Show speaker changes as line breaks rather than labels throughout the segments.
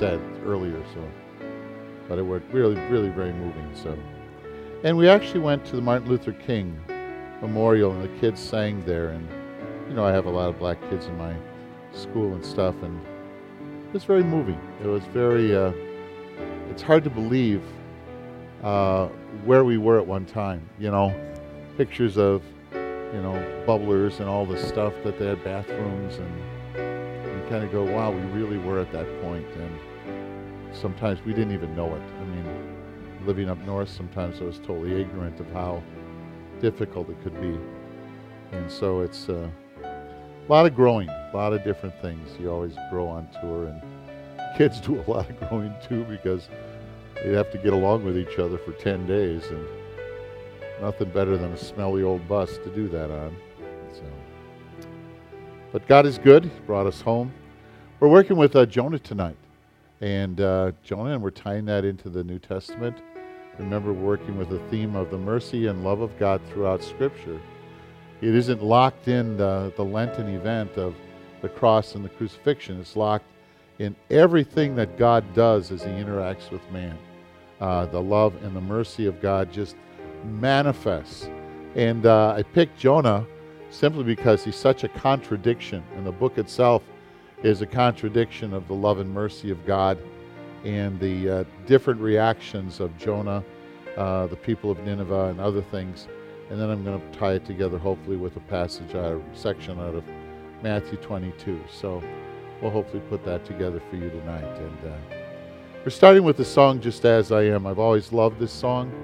said earlier. So, but it was really, really very moving. So, and we actually went to the Martin Luther King Memorial, and the kids sang there. And I have a lot of black kids in my school and stuff, and it was very moving. It was very. It's hard to believe where we were at one time. Pictures of bubblers and all the stuff that they had, bathrooms, and you kind of go, wow, we really were at that point. And sometimes we didn't even know it. I mean, living up north, sometimes I was totally ignorant of how difficult it could be. And so it's a lot of growing, a lot of different things. You always grow on tour, and kids do a lot of growing too, because they have to get along with each other for 10 days, and nothing better than a smelly old bus to do that on. So, but God is good. He brought us home. We're working with Jonah tonight, and Jonah, and we're tying that into the New Testament. Remember, we're working with the theme of the mercy and love of God throughout Scripture. It isn't locked in the Lenten event of the cross and the crucifixion. It's locked in everything that God does as He interacts with man. The love and the mercy of God just manifests. And I picked Jonah simply because he's such a contradiction, and the book itself is a contradiction of the love and mercy of God, and the different reactions of Jonah, the people of Nineveh, and other things. And then I'm going to tie it together, hopefully, with a section out of Matthew 22. So we'll hopefully put that together for you tonight. And we're starting with the song "Just As I Am." I've always loved this song,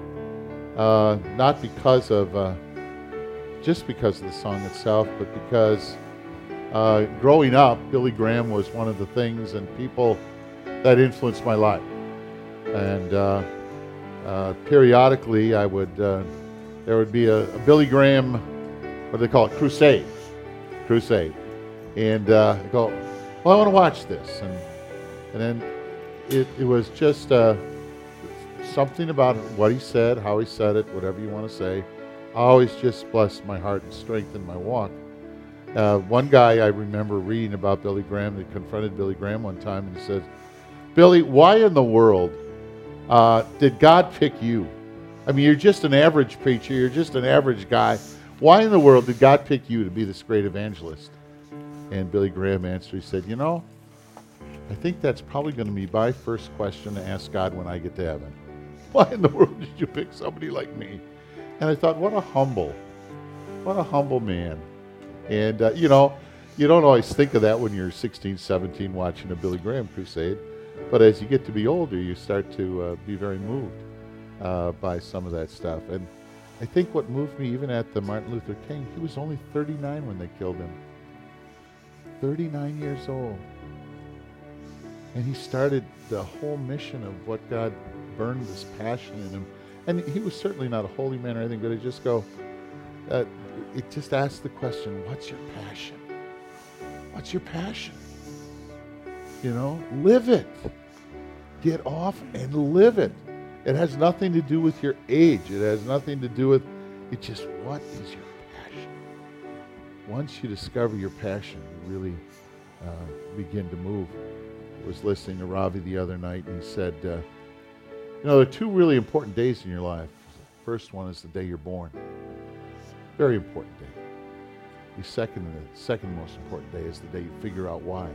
not because of just because of the song itself, but because growing up, Billy Graham was one of the things and people that influenced my life. And periodically, there would be a Billy Graham, what do they call it, crusade. And I go, well, I want to watch this. And then it was just something about what he said, how he said it, whatever you want to say, always just blessed my heart and strengthened my walk. One guy I remember reading about Billy Graham, they confronted Billy Graham one time, and he said, "Billy, why in the world did God pick you? I mean, you're just an average preacher. You're just an average guy. Why in the world did God pick you to be this great evangelist?" And Billy Graham answered, he said, I think that's probably going to be my first question to ask God when I get to heaven. Why in the world did you pick somebody like me? And I thought, what a humble man. And, you don't always think of that when you're 16, 17 watching a Billy Graham crusade. But as you get to be older, you start to be very moved by some of that stuff. And I think what moved me even at the Martin Luther King, he was only 39 when they killed him. 39 years old. And he started the whole mission of what God burned this passion in him. And he was certainly not a holy man or anything, but it just asked the question, what's your passion? What's your passion? Live it. Get off and live it. It has nothing to do with your age. It has nothing to do with, it's just, what is your passion? Once you discover your passion, you really begin to move. I was listening to Ravi the other night, and he said, there are two really important days in your life. The first one is the day you're born. Very important day. The second most important day is the day you figure out why.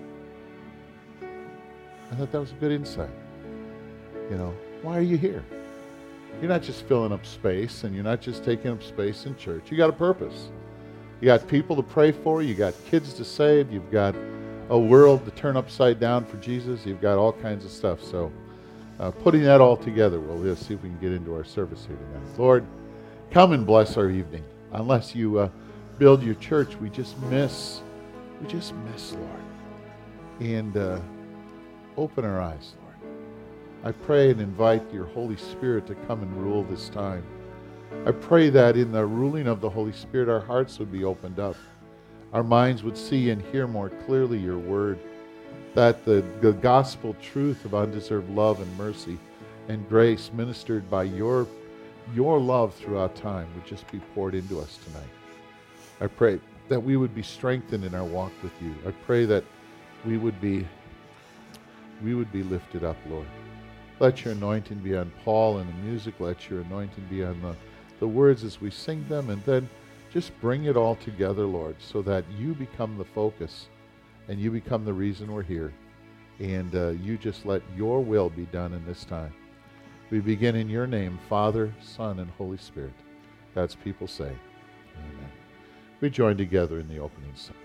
I thought that was a good insight. Why are you here? You're not just filling up space, and you're not just taking up space in church. You got a purpose. You got people to pray for. You got kids to save. You've got a world to turn upside down for Jesus. You've got all kinds of stuff. So putting that all together, we'll just see if we can get into our service here tonight. Lord, come and bless our evening. Unless you build your church, we just miss, Lord. And open our eyes, Lord. I pray and invite your Holy Spirit to come and rule this time. I pray that in the ruling of the Holy Spirit, our hearts would be opened up. Our minds would see and hear more clearly your word, that the gospel truth of undeserved love and mercy and grace ministered by your love throughout time would just be poured into us tonight. I pray that we would be strengthened in our walk with you. I pray that we would be we would be lifted up, Lord. Let your anointing be on Paul and the music. Let your anointing be on the words as we sing them. And then just bring it all together, Lord, so that you become the focus and you become the reason we're here. And you just let your will be done in this time. We begin in your name, Father, Son, and Holy Spirit. God's people say, amen. We join together in the opening song.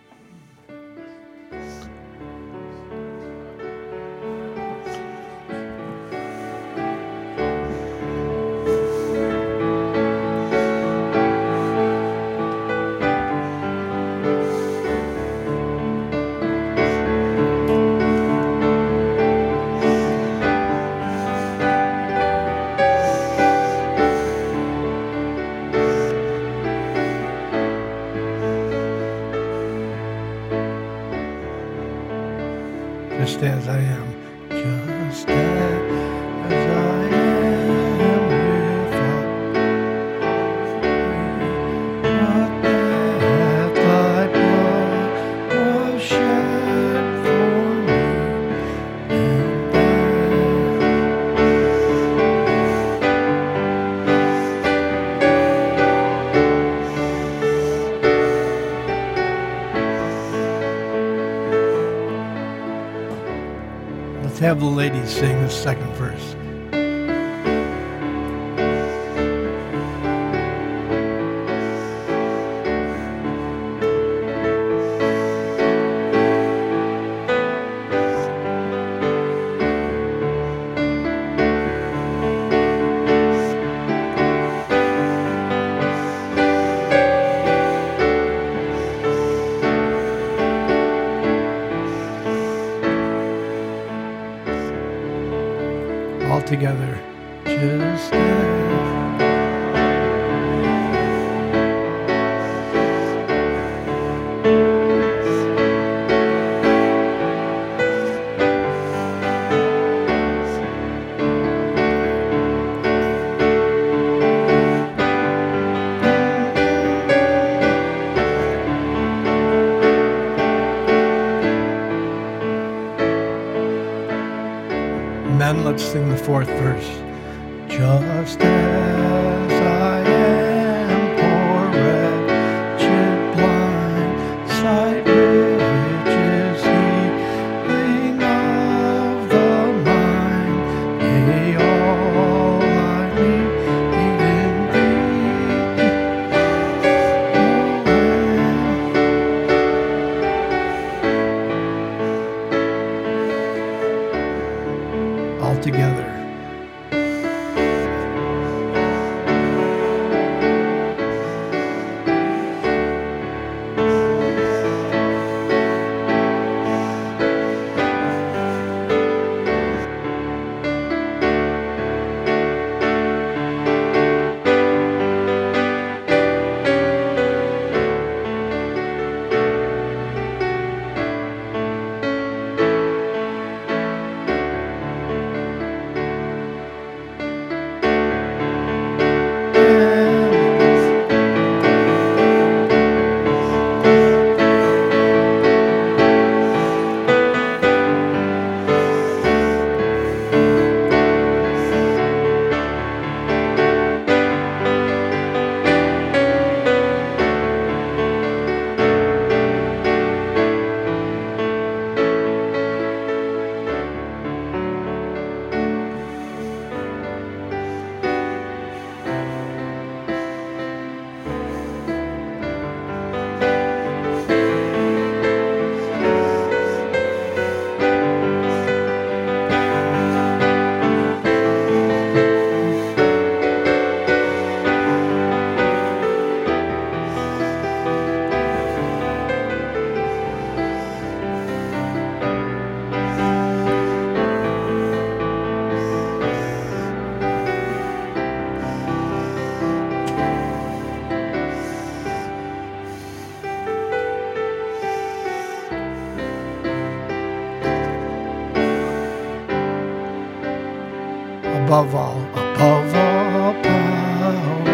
Just as I am, just as I am without but that thy blood was shed for me, and let's have the ladies sing the second verse. All together, just men, let's sing the fourth verse. Just as I am poor, wretched, blind, sight riches, healing of the mind, yea, all I need in thee. All together. Above all power,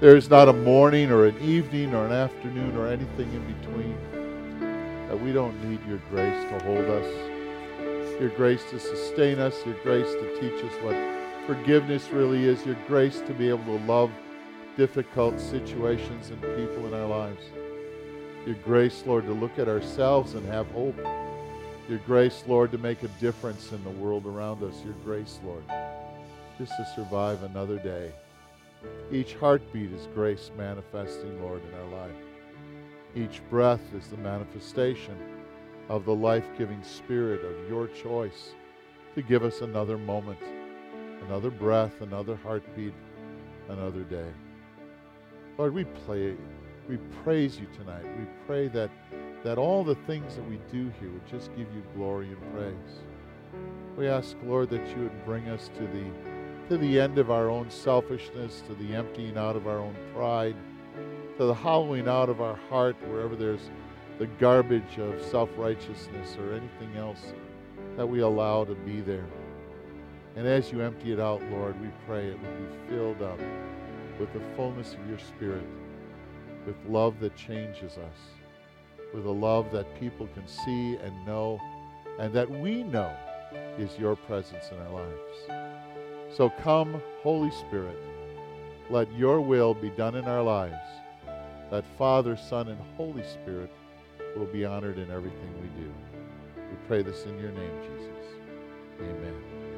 There is not a morning or an evening or an afternoon or anything in between that we don't need your grace to hold us, your grace to sustain us, your grace to teach us what forgiveness really is, your grace to be able to love difficult situations and people in our lives. Your grace, Lord, to look at ourselves and have hope. Your grace, Lord, to make a difference in the world around us. Your grace, Lord, just to survive another day. Each heartbeat is grace manifesting, Lord, in our life. Each breath is the manifestation of the life-giving Spirit of your choice to give us another moment, another breath, another heartbeat, another day. Lord, we praise you tonight. We pray that all the things that we do here would just give you glory and praise. We ask, Lord, that you would bring us to the end of our own selfishness, to the emptying out of our own pride, to the hollowing out of our heart wherever there's the garbage of self-righteousness or anything else that we allow to be there. And as you empty it out, Lord, we pray it would be filled up with the fullness of your Spirit, with love that changes us, with a love that people can see and know, and that we know is your presence in our lives. So come, Holy Spirit, let your will be done in our lives, that Father, Son, and Holy Spirit will be honored in everything we do. We pray this in your name, Jesus. Amen.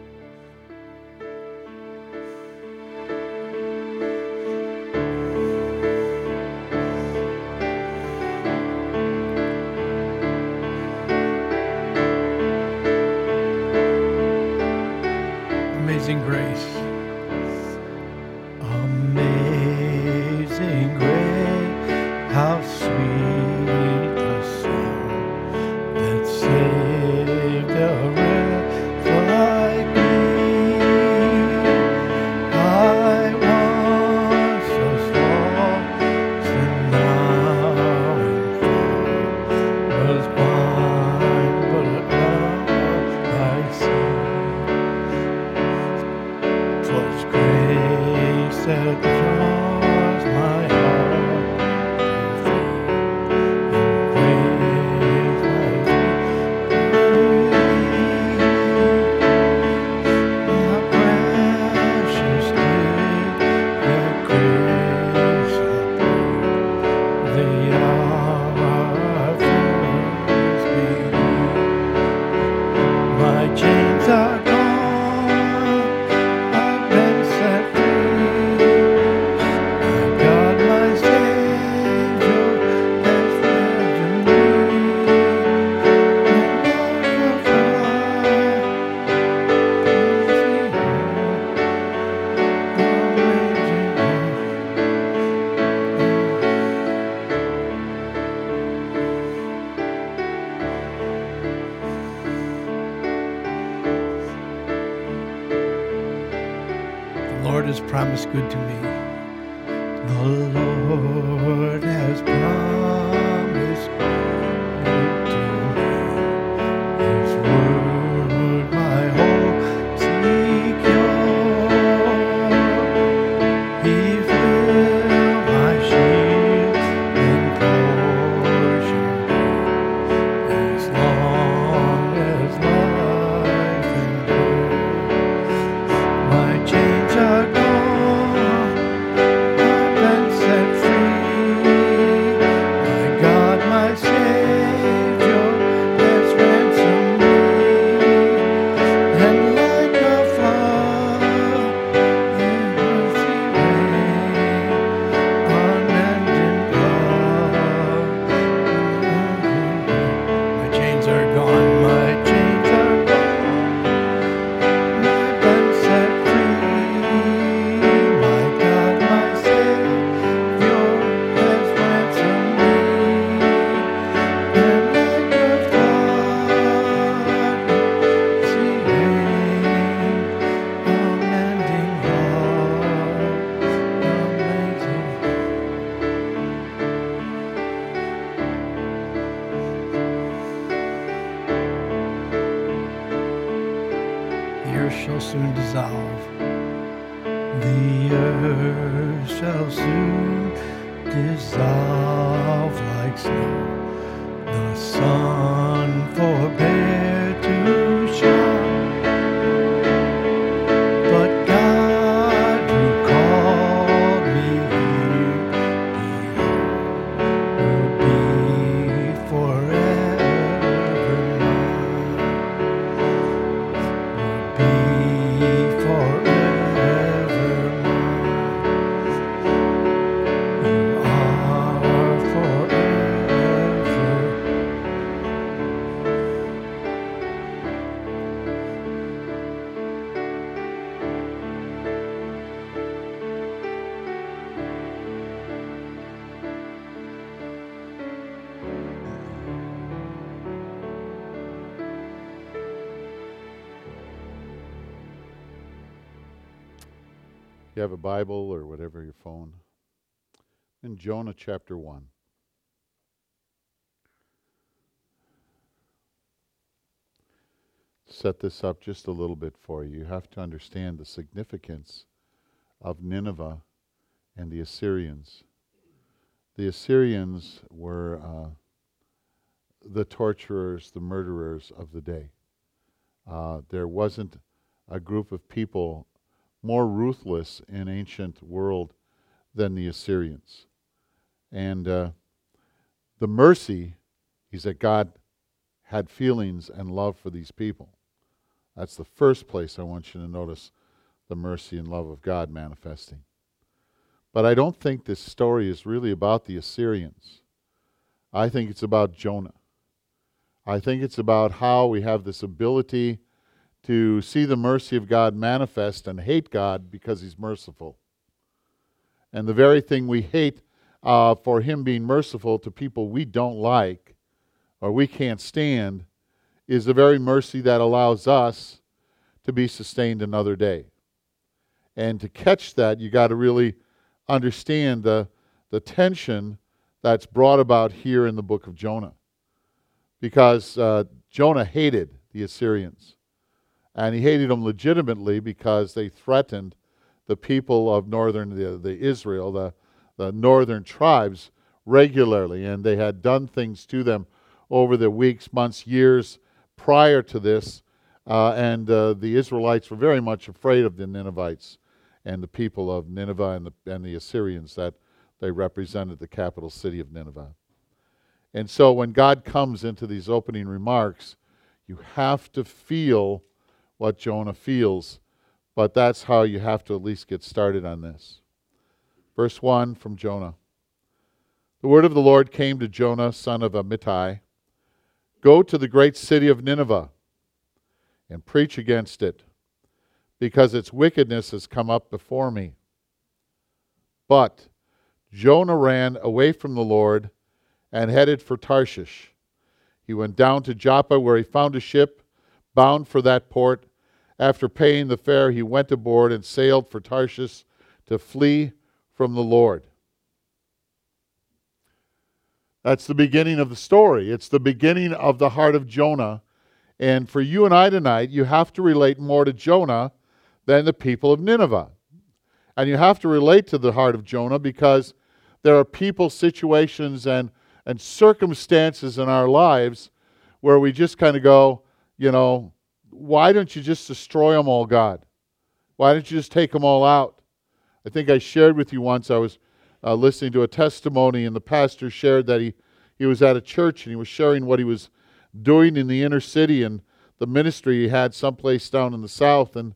Amazing grace. Amazing grace, how sweet the sound that saved a wretch like me. I once was lost, and now am found. Was blind, but now I see. 'Twas grace that draws my heart to thee, and grace my precious gift, that grace upon the hour I first believed. My chains are gone. The Lord has promised good to me. The Lord has promised good to me. His word my hope secure. He will my shield and portion be, as long as life endures. My chains are gone, I've been set free. My God, my Savior, has ransomed me. And like a flood, in mercy reign, unending love. My chains are gone, my chains are gone. I've been set free. My God, my Savior, has ransomed me. And like a flood, mercy reign, unending love, amazing. The earth shall soon dissolve, The earth shall soon dissolve like snow. The sun forbear to shine, but God who called me here will be forever mine. Will be forever mine. You are forever.
You have a Bible or whatever, your phone. In Jonah chapter 1. Set this up just a little bit for you. You have to understand the significance of Nineveh and the Assyrians. The Assyrians were the torturers, the murderers of the day. There wasn't a group of people more ruthless in ancient world than the Assyrians. And the mercy is that God had feelings and love for these people. That's the first place I want you to notice the mercy and love of God manifesting. But I don't think this story is really about the Assyrians. I think it's about Jonah. I think it's about how we have this ability to see the mercy of God manifest and hate God because He's merciful. And the very thing we hate for Him being merciful to people we don't like or we can't stand is the very mercy that allows us to be sustained another day. And to catch that, you got to really understand the tension that's brought about here in the book of Jonah. Because Jonah hated the Assyrians. And he hated them legitimately because they threatened the people of the Israel, the northern tribes, regularly. And they had done things to them over the weeks, months, years prior to this. And the Israelites were very much afraid of the Ninevites and the people of Nineveh and the Assyrians that they represented, the capital city of Nineveh. And so when God comes into these opening remarks, you have to feel what Jonah feels, but that's how you have to at least get started on this. Verse 1 from Jonah. The word of the Lord came to Jonah, son of Amittai. Go to the great city of Nineveh and preach against it, because its wickedness has come up before me. But Jonah ran away from the Lord and headed for Tarshish. He went down to Joppa, where he found a ship bound for that port. After paying the fare, he went aboard and sailed for Tarshish to flee from the Lord. That's the beginning of the story. It's the beginning of the heart of Jonah. And for you and I tonight, you have to relate more to Jonah than the people of Nineveh. And you have to relate to the heart of Jonah because there are people, situations, and circumstances in our lives where we just kind of go, why don't you just destroy them all, God? Why don't you just take them all out? I think I shared with you once, I was listening to a testimony, and the pastor shared that he was at a church and he was sharing what he was doing in the inner city and the ministry he had someplace down in the south, and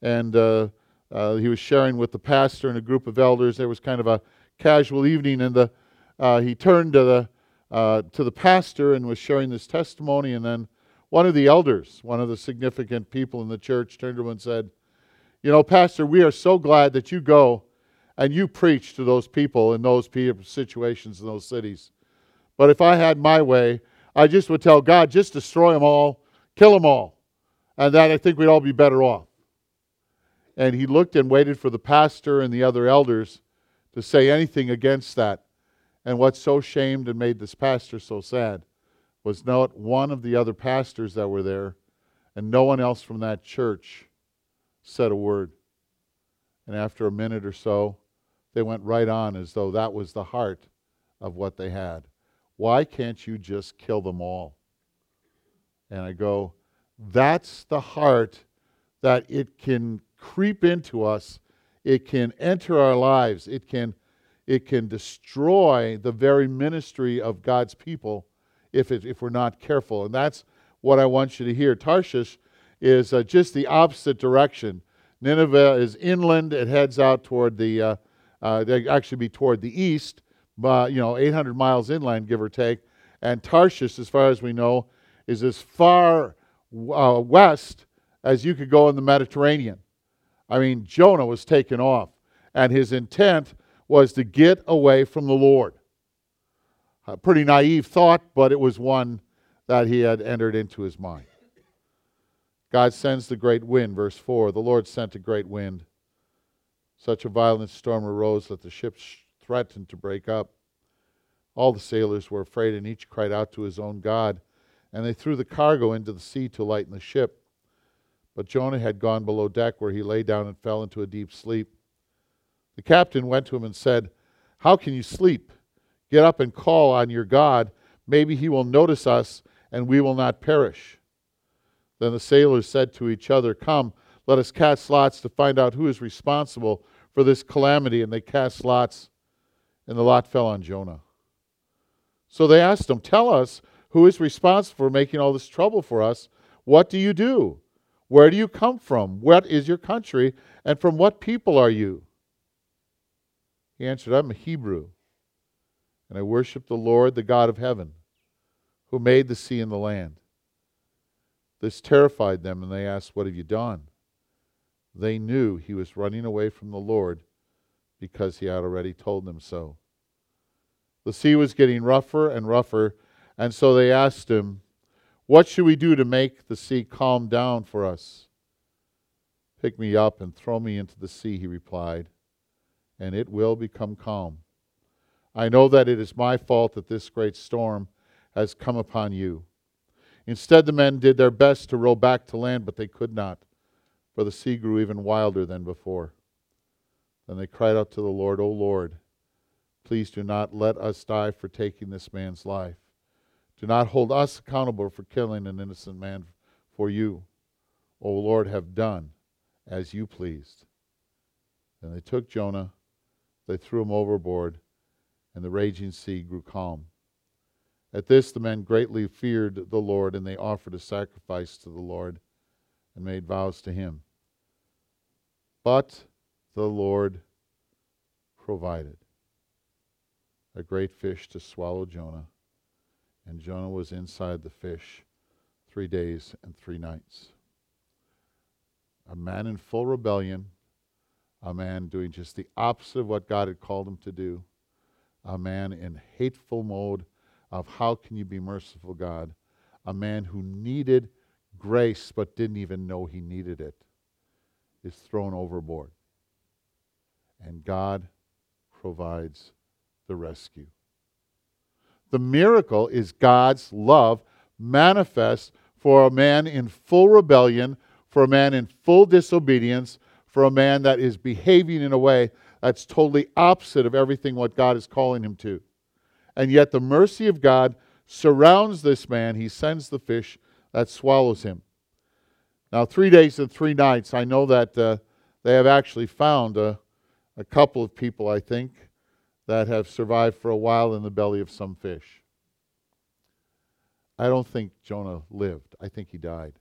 he was sharing with the pastor and a group of elders. There was kind of a casual evening, and he turned to the pastor and was sharing this testimony, and then one of the elders, one of the significant people in the church, turned to him and said, Pastor, we are so glad that you go and you preach to those people in those situations in those cities. But if I had my way, I just would tell God, just destroy them all, kill them all, and that I think we'd all be better off. And he looked and waited for the pastor and the other elders to say anything against that. And what so shamed and made this pastor so sad was not one of the other pastors that were there and no one else from that church said a word. And after a minute or so, they went right on as though that was the heart of what they had. Why can't you just kill them all? And I go, that's the heart that it can creep into us. It can enter our lives. It can destroy the very ministry of God's people if we're not careful. And that's what I want you to hear. Tarshish is just the opposite direction. Nineveh is inland. It heads out toward they actually be toward the east, but 800 miles inland, give or take. And Tarshish, as far as we know, is as far west as you could go in the Mediterranean. I mean, Jonah was taken off, and his intent was to get away from the Lord. A pretty naive thought, but it was one that he had entered into his mind. God sends the great wind, verse 4. The Lord sent a great wind. Such a violent storm arose that the ship threatened to break up. All the sailors were afraid, and each cried out to his own God. And they threw the cargo into the sea to lighten the ship. But Jonah had gone below deck, where he lay down and fell into a deep sleep. The captain went to him and said, "How can you sleep? Get up and call on your God. Maybe he will notice us, and we will not perish." Then the sailors said to each other, "Come, let us cast lots to find out who is responsible for this calamity." And they cast lots, and the lot fell on Jonah. So they asked him, "Tell us, who is responsible for making all this trouble for us? What do you do? Where do you come from? What is your country? And from what people are you?" He answered, "I'm a Hebrew, and I worship the Lord, the God of heaven, who made the sea and the land." This terrified them, and they asked, "What have you done?" They knew he was running away from the Lord because he had already told them so. The sea was getting rougher and rougher, and so they asked him, "What should we do to make the sea calm down for us?" "Pick me up and throw me into the sea," he replied, "and it will become calm. I know that it is my fault that this great storm has come upon you." Instead, the men did their best to row back to land, but they could not, for the sea grew even wilder than before. Then they cried out to the Lord, "O Lord, please do not let us die for taking this man's life. Do not hold us accountable for killing an innocent man for you. O Lord, have done as you pleased." Then they took Jonah, they threw him overboard, and the raging sea grew calm. At this the men greatly feared the Lord, and they offered a sacrifice to the Lord and made vows to him. But the Lord provided a great fish to swallow Jonah, and Jonah was inside the fish 3 days and 3 nights. A man in full rebellion, a man doing just the opposite of what God had called him to do, a man in hateful mode of how can you be merciful, God, a man who needed grace but didn't even know he needed it, is thrown overboard. And God provides the rescue. The miracle is God's love manifest for a man in full rebellion, for a man in full disobedience, for a man that is behaving in a way that's totally opposite of everything what God is calling him to. And yet the mercy of God surrounds this man. He sends the fish that swallows him. Now, 3 days and 3 nights, I know that they have actually found a couple of people, I think, that have survived for a while in the belly of some fish. I don't think Jonah lived. I think he died.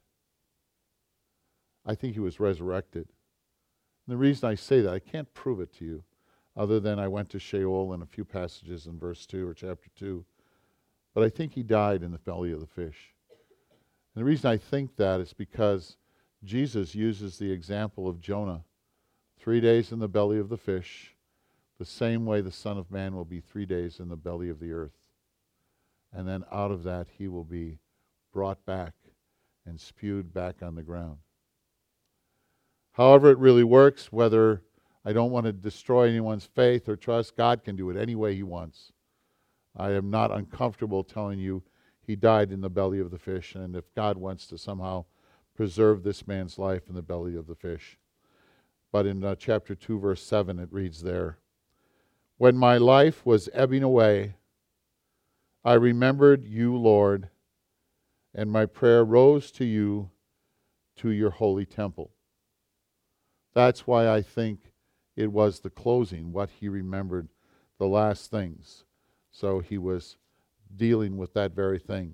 I think he was resurrected. And the reason I say that, I can't prove it to you, other than I went to Sheol in a few passages in verse 2 or chapter 2. But I think he died in the belly of the fish. And the reason I think that is because Jesus uses the example of Jonah. 3 days in the belly of the fish, the same way the Son of Man will be 3 days in the belly of the earth. And then out of that he will be brought back and spewed back on the ground. However it really works, whether I don't want to destroy anyone's faith or trust, God can do it any way he wants. I am not uncomfortable telling you he died in the belly of the fish, and if God wants to somehow preserve this man's life in the belly of the fish. But in chapter 2, verse 7, it reads there, "When my life was ebbing away, I remembered you, Lord, and my prayer rose to you, to your holy temple." That's why I think it was the closing, what he remembered, the last things. So he was dealing with that very thing.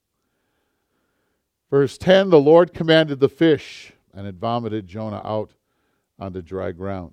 Verse 10, "The Lord commanded the fish, and it vomited Jonah out onto dry ground."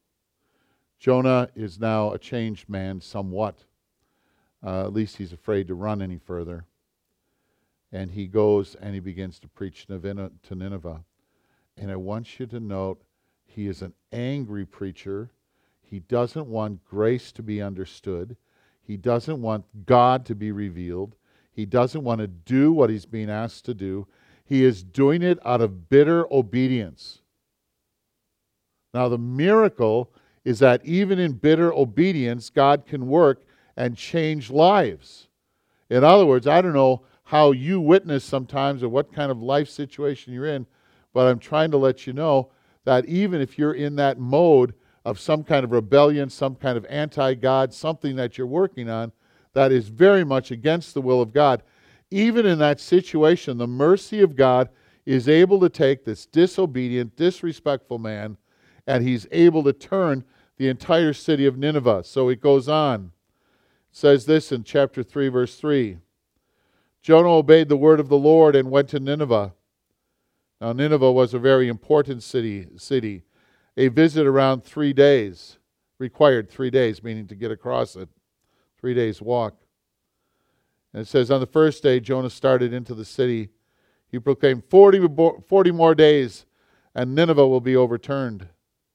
Jonah is now a changed man somewhat. At least he's afraid to run any further. And he goes and he begins to preach to Nineveh. And I want you to note, he is an angry preacher. He doesn't want grace to be understood. He doesn't want God to be revealed. He doesn't want to do what he's being asked to do. He is doing it out of bitter obedience. Now, the miracle is that even in bitter obedience, God can work and change lives. In other words, I don't know how you witness sometimes or what kind of life situation you're in, but I'm trying to let you know that even if you're in that mode of some kind of rebellion, some kind of anti-God, something that you're working on that is very much against the will of God, even in that situation, the mercy of God is able to take this disobedient, disrespectful man, and he's able to turn the entire city of Nineveh. So it goes on. It says this in chapter 3, verse 3. "Jonah obeyed the word of the Lord and went to Nineveh." Now, Nineveh was a very important city. A visit around 3 days, required 3 days, meaning to get across it. 3 days walk. And it says, on the first day, Jonah started into the city. He proclaimed 40 more days, and Nineveh will be overturned.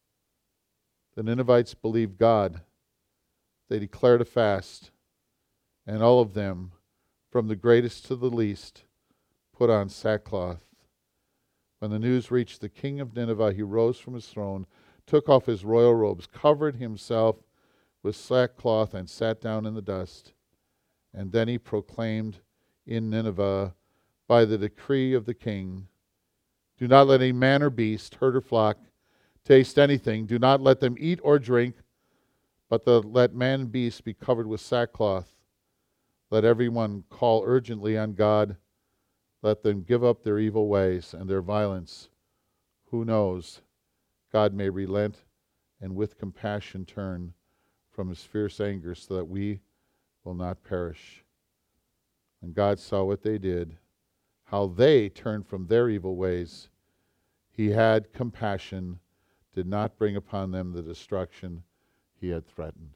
The Ninevites believed God. They declared a fast, and all of them, from the greatest to the least, put on sackcloth. When the news reached the king of Nineveh, he rose from his throne, took off his royal robes, covered himself with sackcloth, and sat down in the dust. And then he proclaimed in Nineveh, by the decree of the king, "Do not let any man or beast, herd or flock, taste anything. Do not let them eat or drink, but let man and beast be covered with sackcloth. Let everyone call urgently on God. Let them give up their evil ways and their violence. Who knows? God may relent and with compassion turn from his fierce anger so that we will not perish." And God saw what they did, how they turned from their evil ways. He had compassion, did not bring upon them the destruction he had threatened.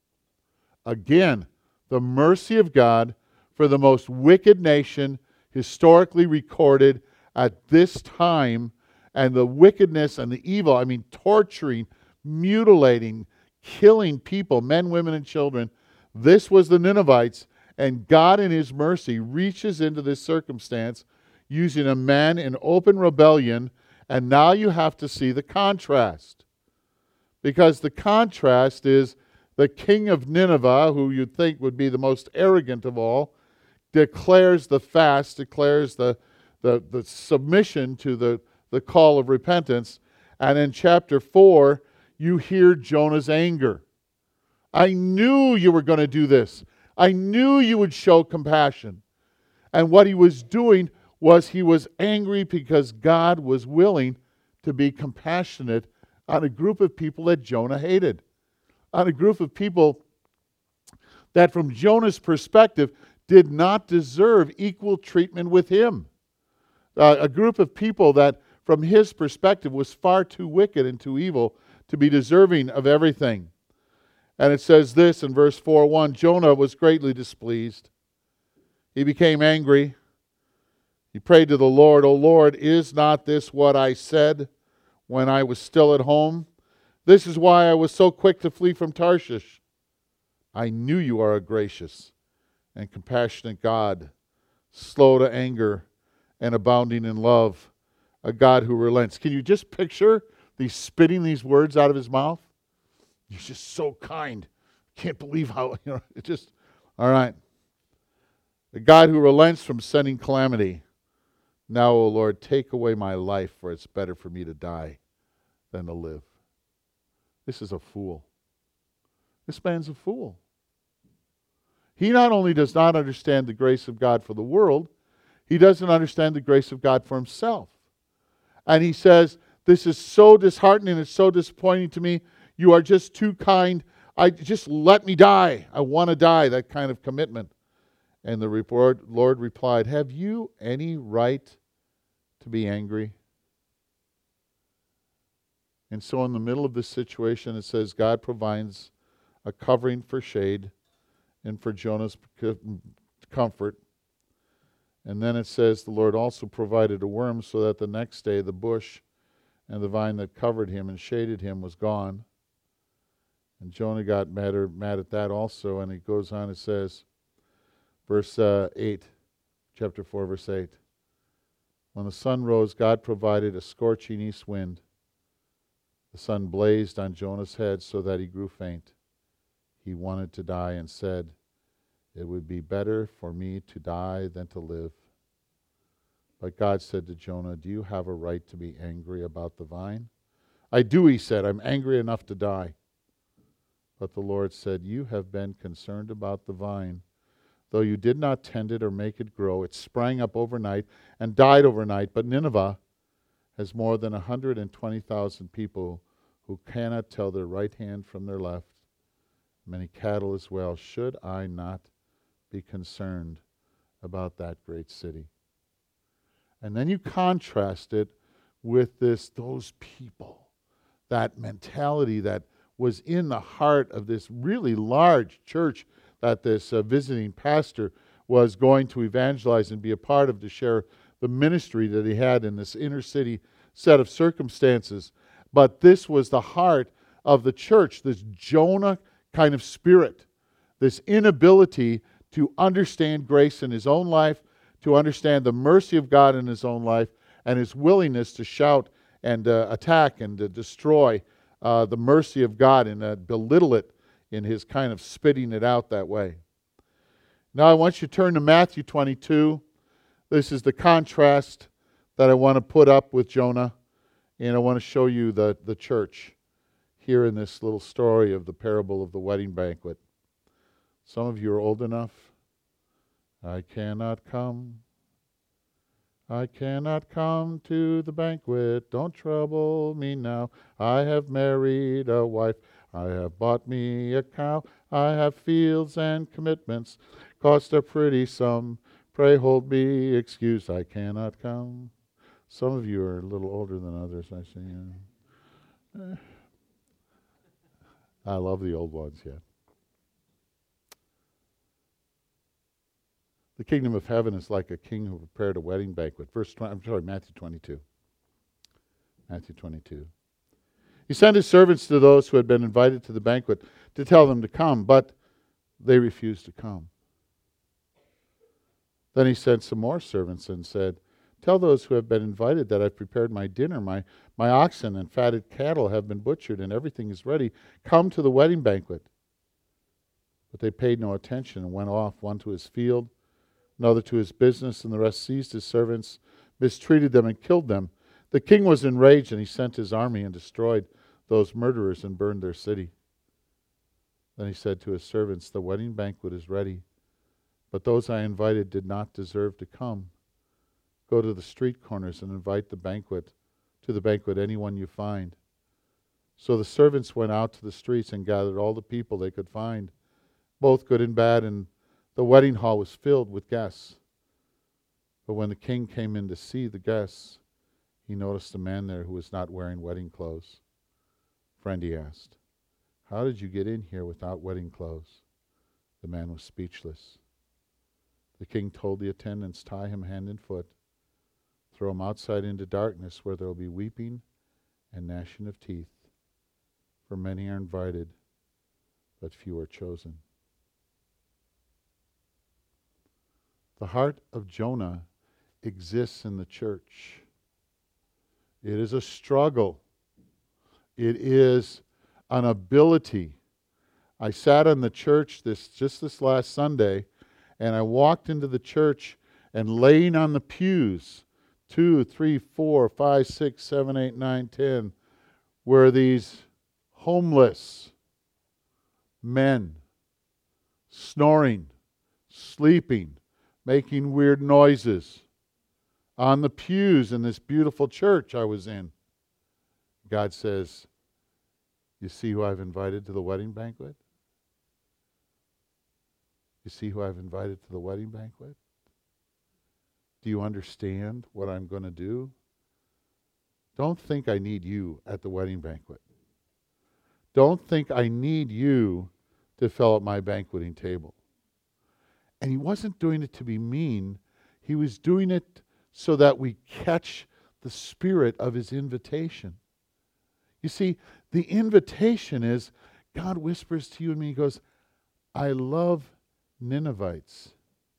Again, the mercy of God for the most wicked nation historically recorded at this time, and the wickedness and the evil, torturing, mutilating, killing people, men, women, and children. This was the Ninevites, and God in his mercy reaches into this circumstance using a man in open rebellion, and now you have to see the contrast. Because the contrast is the king of Nineveh, who you'd think would be the most arrogant of all, declares the fast, declares the submission to the call of repentance. And in chapter 4, you hear Jonah's anger. I knew you were going to do this. I knew you would show compassion. And what he was doing was he was angry because God was willing to be compassionate on a group of people that Jonah hated. On a group of people that from Jonah's perspective did not deserve equal treatment with him. A group of people that from his perspective was far too wicked and too evil to be deserving of everything. And it says this in verse 4:1, Jonah was greatly displeased. He became angry. He prayed to the Lord, "O Lord, is not this what I said when I was still at home? This is why I was so quick to flee from Tarshish. I knew you are a gracious and compassionate God, slow to anger and abounding in love, a God who relents." Can you just picture spitting these words out of his mouth? You're just so kind. Can't believe how, it just, all right. A God who relents from sending calamity. Now, O Lord, take away my life, for it's better for me to die than to live. This is a fool. This man's a fool. He not only does not understand the grace of God for the world, he doesn't understand the grace of God for himself. And he says, this is so disheartening, it's so disappointing to me. You are just too kind. Just let me die. I want to die, that kind of commitment. And the Lord replied, have you any right to be angry? And so in the middle of this situation, it says God provides a covering for shade and for Jonah's comfort. And then it says the Lord also provided a worm so that the next day the bush and the vine that covered him and shaded him was gone. And Jonah got mad at that also, and he goes on, it says, verse 8, chapter 4, verse 8. When the sun rose, God provided a scorching east wind. The sun blazed on Jonah's head so that he grew faint. He wanted to die and said, it would be better for me to die than to live. But God said to Jonah, do you have a right to be angry about the vine? I do, he said. I'm angry enough to die. But the Lord said, you have been concerned about the vine. Though you did not tend it or make it grow, it sprang up overnight and died overnight. But Nineveh has more than 120,000 people who cannot tell their right hand from their left, many cattle as well. Should I not be concerned about that great city? And then you contrast it with those people, that mentality that was in the heart of this really large church that this visiting pastor was going to evangelize and be a part of, to share the ministry that he had in this inner city set of circumstances. But this was the heart of the church, this Jonah kind of spirit, this inability to understand grace in his own life, to understand the mercy of God in his own life, and his willingness to shout and attack and destroy the mercy of God and belittle it in his kind of spitting it out that way. Now I want you to turn to Matthew 22. This is the contrast that I want to put up with Jonah, and I want to show you the church here in this little story of the parable of the wedding banquet. Some of you are old enough. I cannot come to the banquet. Don't trouble me now. I have married a wife. I have bought me a cow. I have fields and commitments. Cost a pretty sum. Pray hold me excused. I cannot come. Some of you are a little older than others, I see. I love the old ones, yeah. The kingdom of heaven is like a king who prepared a wedding banquet. Matthew 22. Matthew 22. He sent his servants to those who had been invited to the banquet to tell them to come, but they refused to come. Then he sent some more servants and said, tell those who have been invited that I've prepared my dinner. My oxen and fatted cattle have been butchered and everything is ready. Come to the wedding banquet. But they paid no attention and went off, one to his field, another to his business, and the rest seized his servants, mistreated them, and killed them. The king was enraged, and he sent his army and destroyed those murderers and burned their city. Then he said to his servants, the wedding banquet is ready, but those I invited did not deserve to come. Go to the street corners and invite to the banquet anyone you find. So the servants went out to the streets and gathered all the people they could find, both good and bad, and the wedding hall was filled with guests. But when the king came in to see the guests, he noticed a man there who was not wearing wedding clothes. Friend, he asked, how did you get in here without wedding clothes? The man was speechless. The king told the attendants, tie him hand and foot, throw him outside into darkness where there will be weeping and gnashing of teeth. For many are invited, but few are chosen. The heart of Jonah exists in the church. It is a struggle. It is an ability. I sat in the church this last Sunday, and I walked into the church, and laying on the pews, 2, 3, 4, 5, 6, 7, 8, 9, 10, were these homeless men, snoring, sleeping, making weird noises on the pews in this beautiful church I was in. God says, you see who I've invited to the wedding banquet? You see who I've invited to the wedding banquet? Do you understand what I'm going to do? Don't think I need you at the wedding banquet. Don't think I need you to fill up my banqueting table. And he wasn't doing it to be mean. He was doing it so that we catch the spirit of his invitation. You see, the invitation is God whispers to you and me, he goes, I love Ninevites.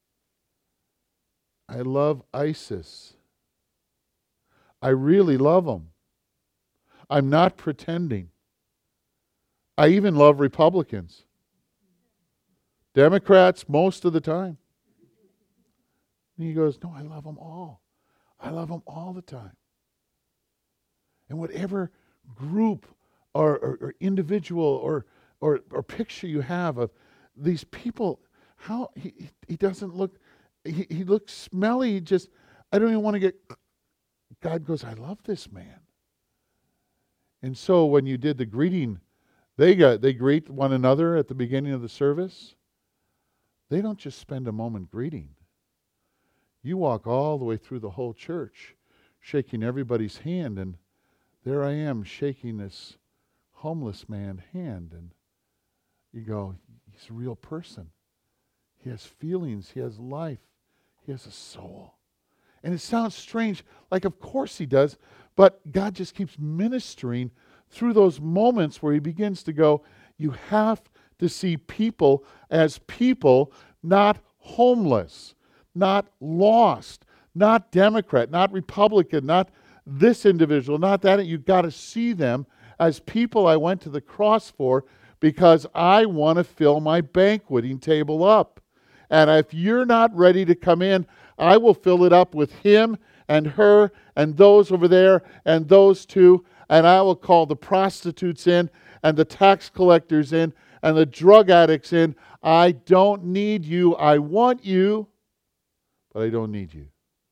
I love ISIS. I really love them. I'm not pretending. I even love Republicans. Democrats most of the time. And he goes, no, I love them all. I love them all the time. And whatever group or individual or picture you have of these people, how he doesn't look, he looks smelly. I don't even want to get, God goes, I love this man. And so when you did the greeting, they greet one another at the beginning of the service. They don't just spend a moment greeting. You walk all the way through the whole church, shaking everybody's hand, and there I am shaking this homeless man's hand, and you go, he's a real person. He has feelings, he has life, he has a soul. And it sounds strange, like of course he does, but God just keeps ministering through those moments where he begins to go, you have to see people as people, not homeless, not lost, not Democrat, not Republican, not this individual, not that. You've got to see them as people I went to the cross for because I want to fill my banqueting table up. And if you're not ready to come in, I will fill it up with him and her and those over there and those two, and I will call the prostitutes in and the tax collectors in and the drug addicts in. I don't need you. I want you, but I don't need you.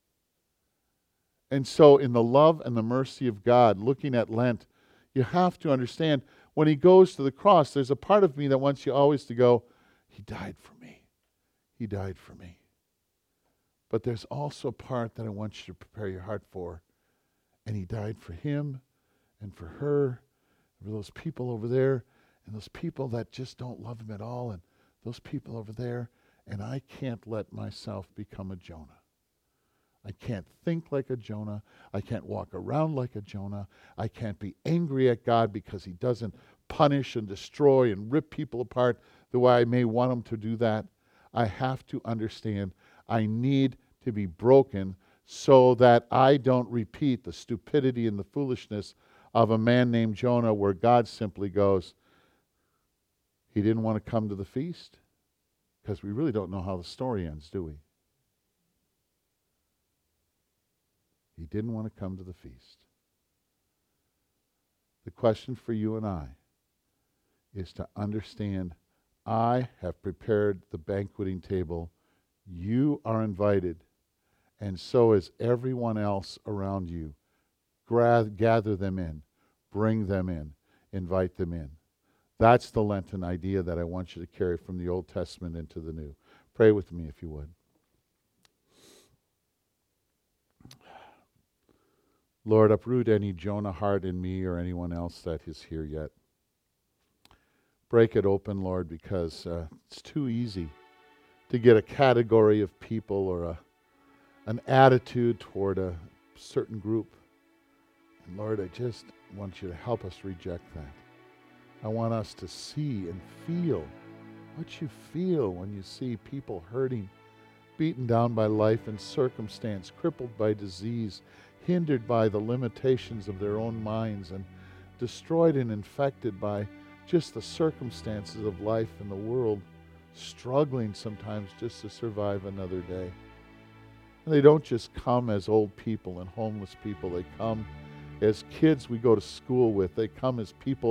And so in the love and the mercy of God, looking at Lent, you have to understand when he goes to the cross, there's a part of me that wants you always to go, he died for me. He died for me. But there's also a part that I want you to prepare your heart for. And he died for him and for her, and for those people over there, and those people that just don't love him at all, and those people over there. And I can't let myself become a Jonah. I can't think like a Jonah. I can't walk around like a Jonah. I can't be angry at God because he doesn't punish and destroy and rip people apart the way I may want him to do that. I have to understand I need to be broken so that I don't repeat the stupidity and the foolishness of a man named Jonah, where God simply goes, he didn't want to come to the feast. Because we really don't know how the story ends, do we? He didn't want to come to the feast. The question for you and I is to understand, I have prepared the banqueting table. You are invited, and so is everyone else around you. Gather them in, bring them in, invite them in. That's the Lenten idea that I want you to carry from the Old Testament into the New. Pray with me if you would. Lord, uproot any Jonah heart in me or anyone else that is here yet. Break it open, Lord, because it's too easy to get a category of people or an attitude toward a certain group. And Lord, I just want you to help us reject that. I want us to see and feel what you feel when you see people hurting, beaten down by life and circumstance, crippled by disease, hindered by the limitations of their own minds, and destroyed and infected by just the circumstances of life in the world, struggling sometimes just to survive another day. And they don't just come as old people and homeless people. They come as kids we go to school with. They come as people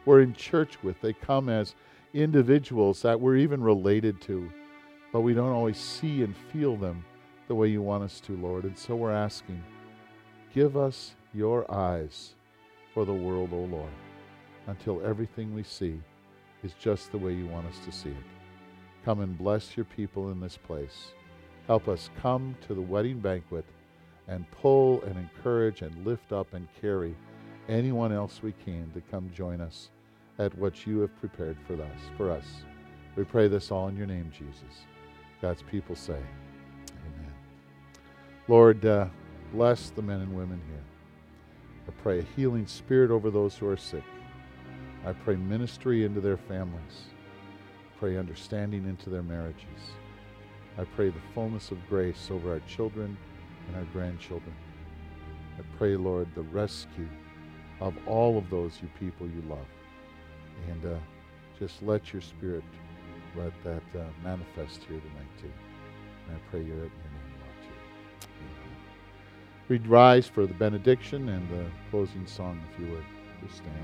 we're in church with. They come as individuals that we're even related to, but we don't always see and feel them the way you want us to, Lord. And so we're asking, give us your eyes for the world, O Lord, until everything we see is just the way you want us to see it. Come and bless your people in this place. Help us come to the wedding banquet and pull and encourage and lift up and carry anyone else we can to come join us at what you have prepared for us. We pray this all in your name, Jesus. God's people say, amen. Lord, bless the men and women here. I pray a healing spirit over those who are sick. I pray ministry into their families. I pray understanding into their marriages. I pray the fullness of grace over our children and our grandchildren. I pray, Lord, the rescue of all of those you people you love. And just let your spirit, let that manifest here tonight too. And I pray you're in your name, Lord, too. Amen. We'd rise for the benediction and the closing song, if you would. Just stand.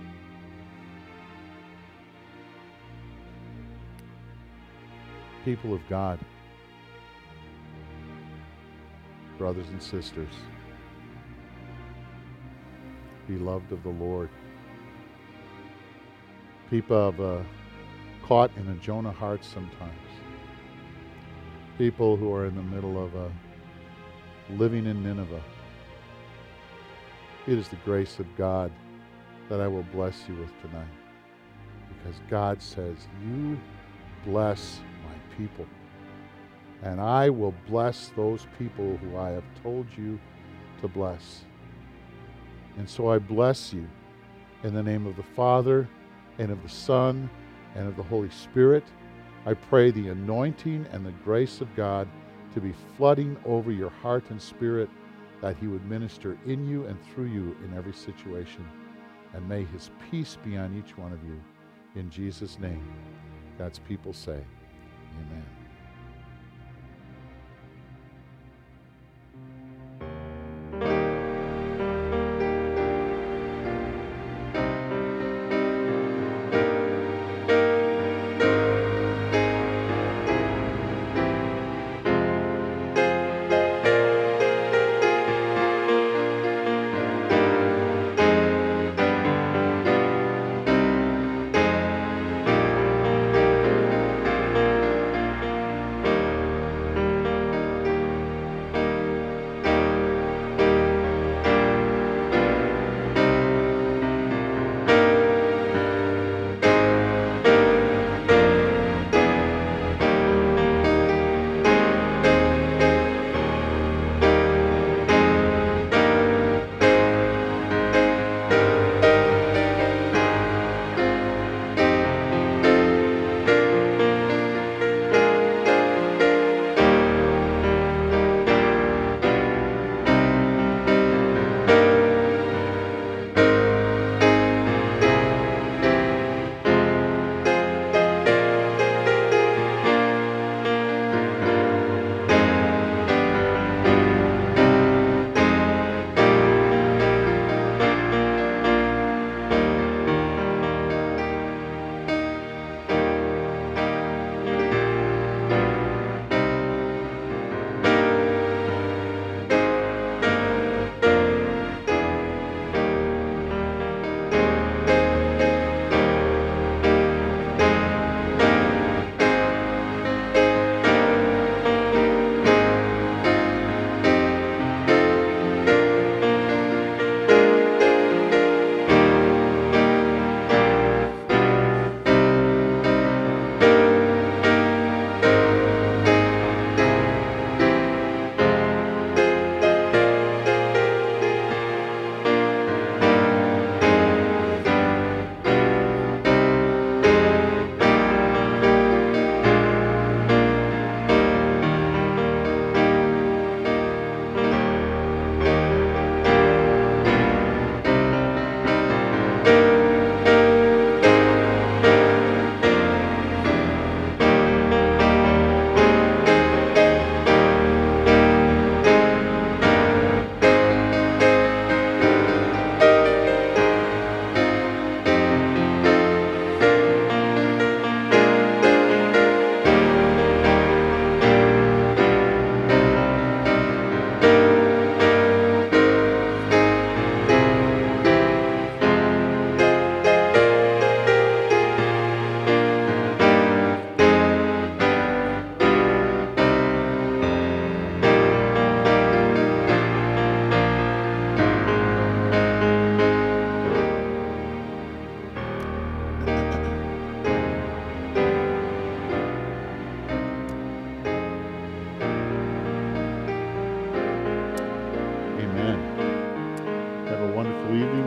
People of God, brothers and sisters, beloved of the Lord, people have caught in a Jonah heart sometimes. People who are in the middle of living in Nineveh. It is the grace of God that I will bless you with tonight. Because God says, you bless my people. And I will bless those people who I have told you to bless. And so I bless you in the name of the Father, and of the Son, and of the Holy Spirit. I pray the anointing and the grace of God to be flooding over your heart and spirit, that he would minister in you and through you in every situation. And may his peace be on each one of you. In Jesus' name, God's people say, amen.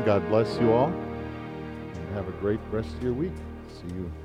God bless you all. And have a great rest of your week. See you